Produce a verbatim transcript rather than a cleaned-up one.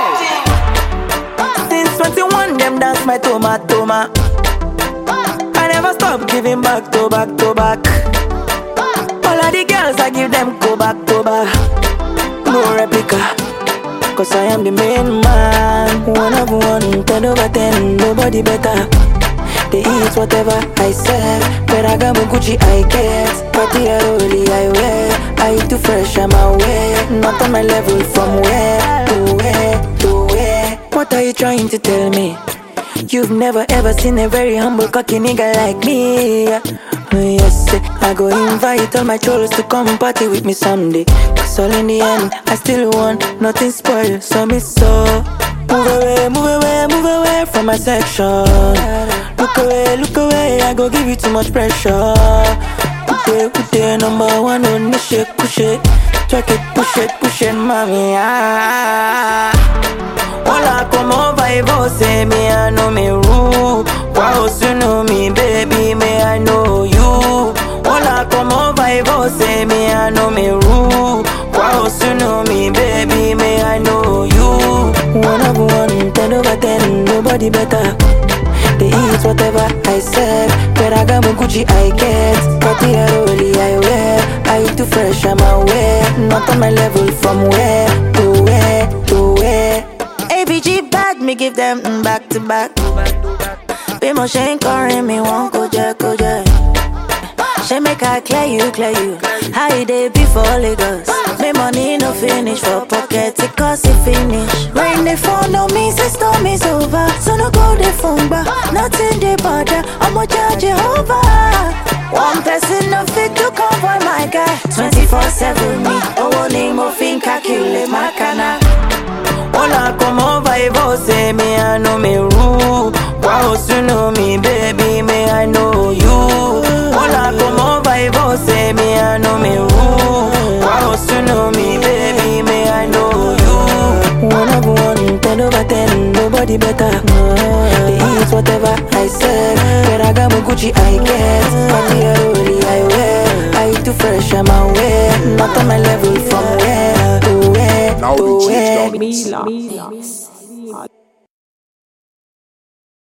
Since twenty-one, them dance my toma toma. I never stop giving back to back to back. All of the girls I give them go back to back. No replica, cause I am the main man. One of one, ten over ten, nobody better. They eat whatever I serve. Ferragamo, Gucci I get. Cartier, I wear. I eat too fresh, I'm aware. Not on my level, from where to where to where. What are you trying to tell me? You've never ever seen a very humble cocky nigga like me. Yes, I go invite all my trolls to come party with me someday. Cause all in the end, I still want nothing spoiled. So me so move away, move away, move away from my section. Look away, look away, I go give you too much pressure. Put it, put it, number one on the shake, push it. Track it, push it, push it, mommy. Ah. Hola, como va y vos, me I know me rule. Wow, you know me, baby, me I know you. Hola, como va y vos, me I know me rule. Wow, you know me, baby, me I know you. One of one, ten over ten, nobody better. They eat whatever I serve. Ferragamo, Gucci I get. Cartier, I wear. I eat too fresh, I'm aware. Not on my level, from where to where to where. A B G bad, me give them mm, back to back. Be more shame calling me one go jack, go jack. She make I clear you, clear you. How you day before Lagos? Me money no finish for pocket, it cost it finish. Rain they fall no me, say storm is over. So no go the phone back, nothing they bother. I'ma charge Jehovah. One person no fit to convoy my guy. twenty-four seven me, oh one name of fin calculate my cana. Hola, como va y vos, me I know me rule. Wow, you know me, baby, me I know you. Hola, como va y vos, me I know me rule. Wow, you know me, baby, me I know you. One of one, ten over ten, nobody better. They eat whatever I serve. Ferragamo, Gucci I get. Cartier, I wear. I eat too fresh, I'm aware. Not on my level, from where to where to where. Mila.